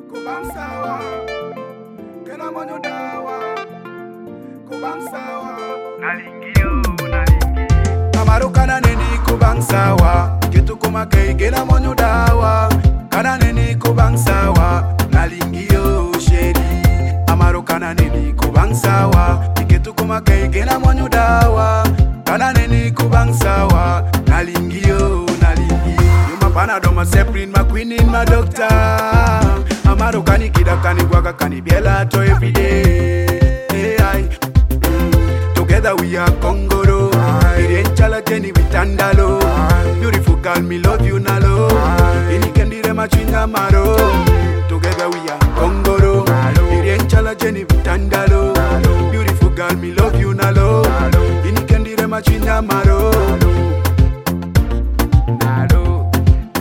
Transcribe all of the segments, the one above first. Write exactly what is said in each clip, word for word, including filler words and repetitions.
Kubang sawa, kena monyo dawa. Kubang sawa, Nalingio, nalingi. Amaru kana nini kubang sawa, kitu kumakai kena monyo dawa. Kana nini kubang sawa, nalingio sheri. Amaru kana nini kubang sawa, kitu kumakai kena monyo dawa. Kana nini kubang sawa, nalingio, nalingio. Yuma panado ma seprin ma queen in ma doctor. Amaru kani kida kani guaga kani biela to everyday. Hey, I, mm, together we are Congoro. Iriencha jeni vitandalo. Beautiful girl, me love you nalo. Inikendire machinga maro. Together we are Congoro. Iriencha jeni vitandalo. Beautiful girl, me love you nalo. Inikendire machinga maro. Nalo.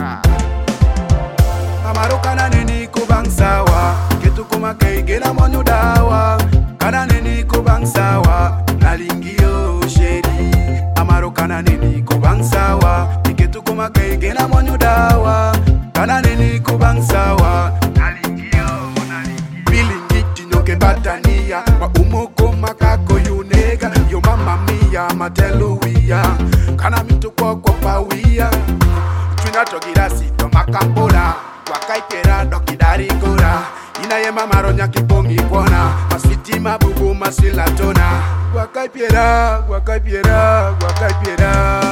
Amaru kana nini kubang sawa, kitu kumakai gela monyo dawa. Kana nini kubang sawa, nalingio sheri. Amaru kana nini kubang sawa, kitu kumakai gela monyo dawa. Kana nini kubang sawa, Nalingio, nalingi. bilingi tinyoke batania. Wa umoko makako yunega, yo mama mia mateluia. Kana mitu kwa kwa pawia. Twina togirasi to makambora. Wakaipera dokidari gora. Inaye mama ronya kipongi kona. Masiti mabubu masilatona. Wakaipera, wakaipera, wakaipera.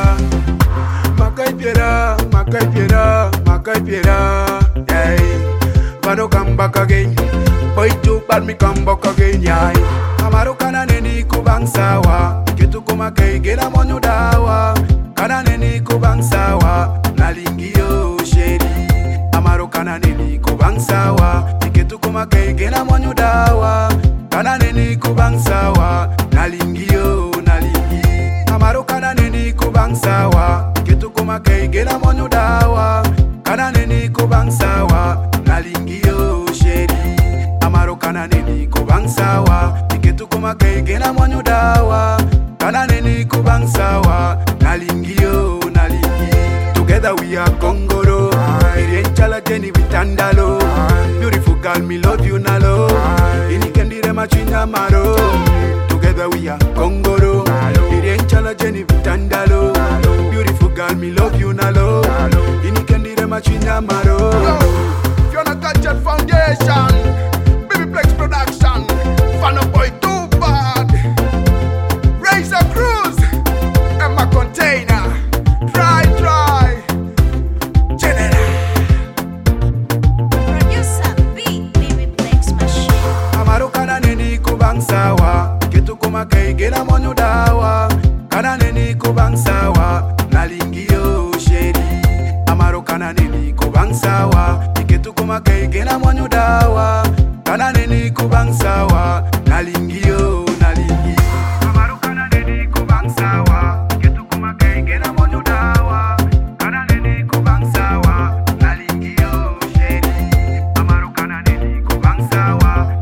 Makaipera, makaipera, makaipera. Hey, Vado come back again. Boy too bad me come back again. Yeah. Amaru kana nini kubang sawa, kitu kumakai gela monyo dawa. Kana nini kubang sawa, nalingio sheri. Amaru kana nini kubang sawa, kitu kumakai gela monyo dawa. Kana nini kubang sawa, nalingio, nalingi. Amaru kana nini kubang sawa, kitu kumakai gela monyo dawa. Kana nini kubang sawa, nalingio sheri. Amaru kana nini kubang sawa, kitu kumakai gela monyo dawa. Kana nini kubang sawa, nalingio, nalingi. Together we are Congoro. Iriencha jeni vitandalo. Beautiful girl, me love you nalo. Inikendire machinga maro. Together we are Congoro. Iriencha jeni vitandalo. Beautiful girl, me love you nalo. Inikendire machinga maro. Fiona Gadget Foundation, Baby Plex Production, Fano Boy Too Bad, Razor Cruz, Emma Container, Dry Dry, General. Producer B, Baby Plex Machine. Amaru kana nini kubang sawa, kitu kumakai gela monyo dawa. Kana nini kubang sawa, nalingio sheri. Amaru kana nini kubang sawa, kitu kumakai gela monyo dawa. Kana nini kubang sawa, nalingio, nalingi. Amaru kana nini kubang sawa, kitu kumakai gela monyo dawa. Kana nini kubang sawa, nalingio sheri. Amaru kana nini kubang sawa,